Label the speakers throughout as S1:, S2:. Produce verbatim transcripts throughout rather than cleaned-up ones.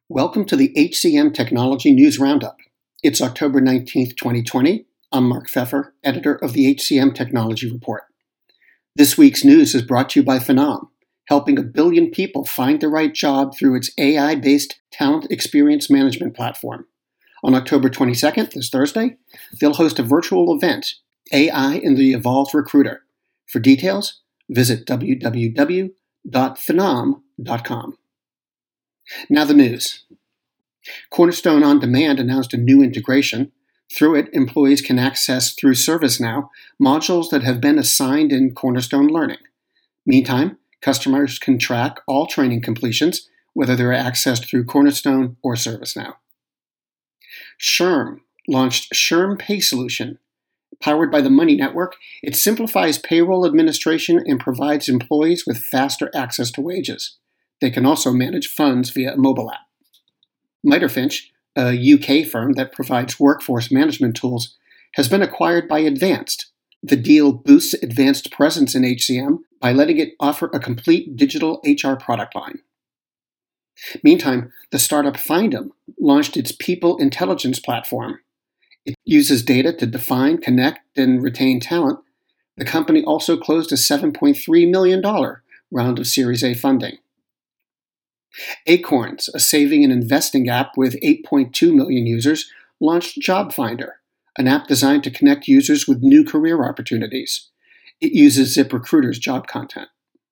S1: Welcome to the H C M Technology News Roundup. It's October nineteenth, twenty twenty. I'm Mark Pfeffer, editor of the H C M Technology Report. This week's news is brought to you by Phenom, helping a billion people find the right job through its A I-based talent experience management platform. On October twenty-second, this Thursday, they'll host a virtual event, A I in the Evolved Recruiter. For details, visit w w w dot phenom dot com. Now the news. Cornerstone On Demand announced a new integration. Through it, employees can access through ServiceNow modules that have been assigned in Cornerstone Learning. Meantime, customers can track all training completions, whether they're accessed through Cornerstone or ServiceNow. S H R M launched S H R M Pay Solution. Powered by the Money Network, it simplifies payroll administration and provides employees with faster access to wages. They can also manage funds via a mobile app. Miterfinch, a U K firm that provides workforce management tools, has been acquired by Advanced. The deal boosts Advanced presence in H C M by letting it offer a complete digital H R product line. Meantime, the startup Findem launched its People Intelligence platform. It uses data to define, connect, and retain talent. The company also closed a seven point three million dollars round of Series A funding. Acorns, a saving and investing app with eight point two million users, launched Job Finder, an app designed to connect users with new career opportunities. It uses ZipRecruiter's job content.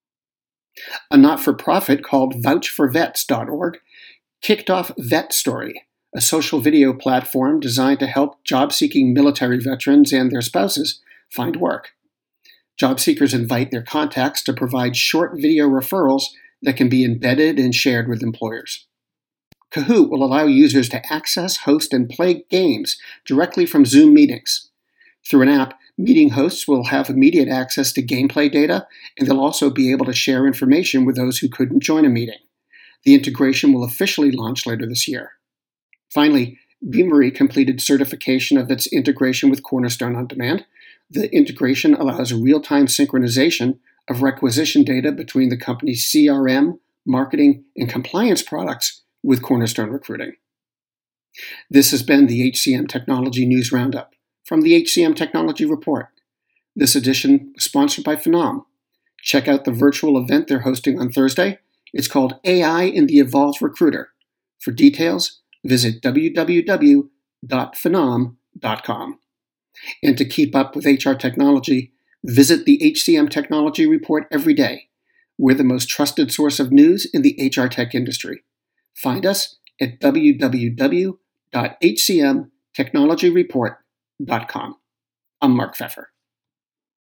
S1: A not-for-profit called vouch for vets dot org kicked off Vet Story, a social video platform designed to help job-seeking military veterans and their spouses find work. Job seekers invite their contacts to provide short video referrals that can be embedded and shared with employers. Kahoot will allow users to access, host, and play games directly from Zoom meetings. Through an app, meeting hosts will have immediate access to gameplay data, and they'll also be able to share information with those who couldn't join a meeting. The integration will officially launch later this year. Finally, Beamery completed certification of its integration with Cornerstone On Demand. The integration allows real-time synchronization of requisition data between the company's C R M, marketing, and compliance products with Cornerstone Recruiting. This has been the H C M Technology News Roundup from the H C M Technology Report. This edition was sponsored by Phenom. Check out the virtual event they're hosting on Thursday. It's called A I in the Evolved Recruiter. For details, visit w w w dot phenom dot com. And to keep up with H R technology, visit the H C M Technology Report every day. We're the most trusted source of news in the H R tech industry. Find us at w w w dot h c m technology report dot com. I'm Mark Pfeffer.